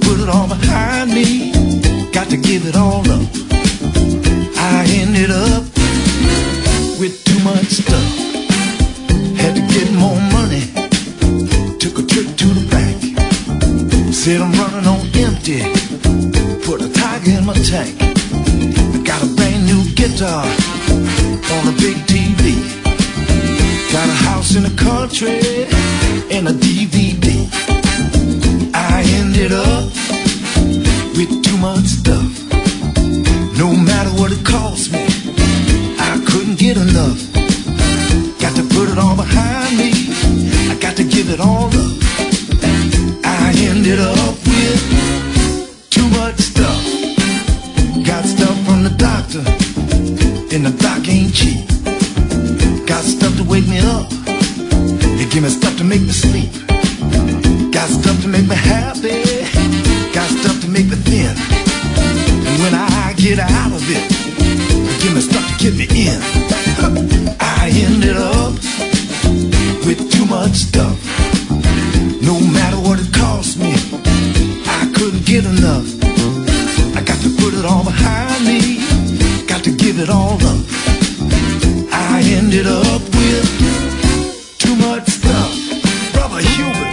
put it all behind me, got to give it all up. I ended up with too much stuff. Had to get more money, took a trip to the bank. Said I'm running on empty, put a tiger in my tank. I got a brand new guitar on a big TV. Got a house in the country and a DVD. I ended up with too much stuff. No matter what it cost me, I couldn't get enough. Got to put it all behind me, I got to give it all up. I ended up with too much stuff. Got stuff from the doctor, and the doc ain't cheap. Got stuff to wake me up, they give me stuff to make me sleep. Got stuff to make me happy, got stuff to make me thin. And when I get out of it, they give me stuff to get me in. I ended up with too much stuff. No matter what it cost me, I couldn't get enough. I got to put it all behind me, got to give it all up. I ended up with too much stuff. Brother Hubert.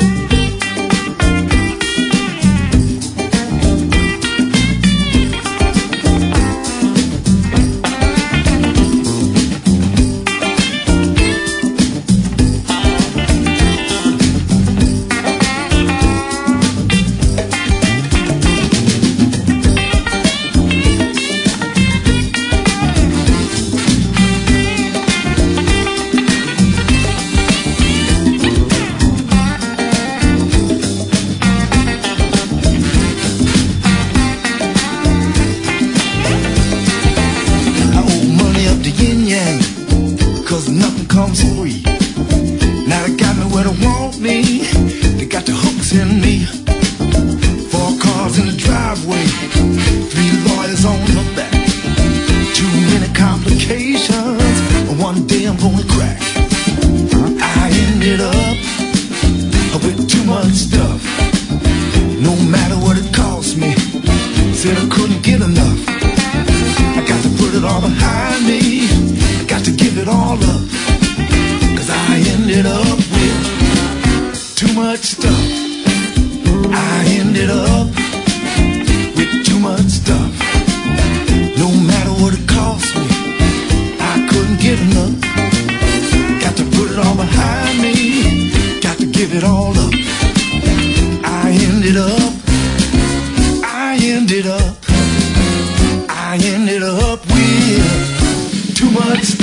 Cause nothing comes free. Now they got me where they want me, they got the hooks in me. 4 cars in the driveway, 3 lawyers on the back. Too many complications, one day I'm gonna crack. I ended up with too much stuff. No matter what it cost me, said I couldn't get enough. I got to put it all behind me, I got to give it all up. Cause I ended up with too much stuff. I ended up with too much stuff. No matter what it cost me, I couldn't get enough. Got to put it all behind me, got to give it all up. I ended up with too much stuff.